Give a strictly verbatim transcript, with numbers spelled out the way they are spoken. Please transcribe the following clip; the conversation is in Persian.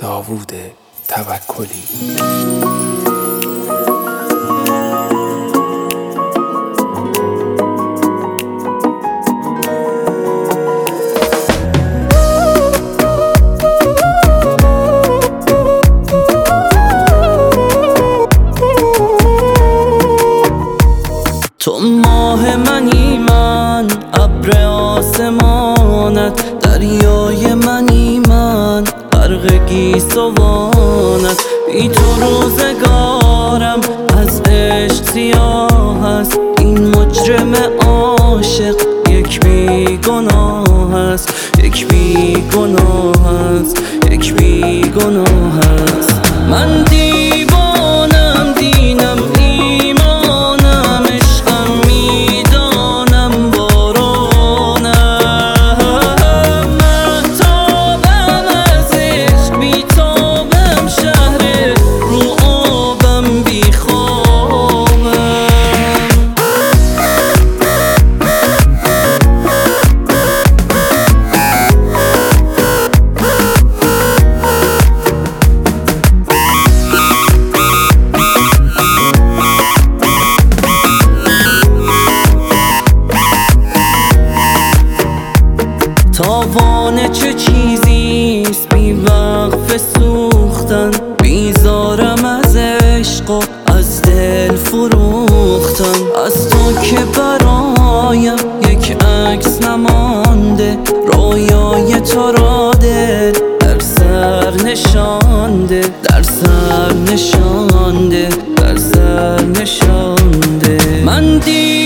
داوود توکلی. تو ماه منی من، ابر آسمانت، دریای منی من، غرق گیسوانت. بی تو روزگارم از عشق سیاه است، این مجرم عاشق یک بی گناه است، یک بی گناه است، یک بی گناه است. من دیوانم، دینم ایمانم، عشقم میدانم بارانم. مهتابم از عشق، بیتابم شهر رو آبم بیخوابم. تاوان چه چیزیست بی وقف سوختن، بیزارم از عشق و از دل فروختن. از تو که برایم یک عکس نمانده، رویای تو را دل در سر نشانده، در سر نشانده، در سر نشانده. من دی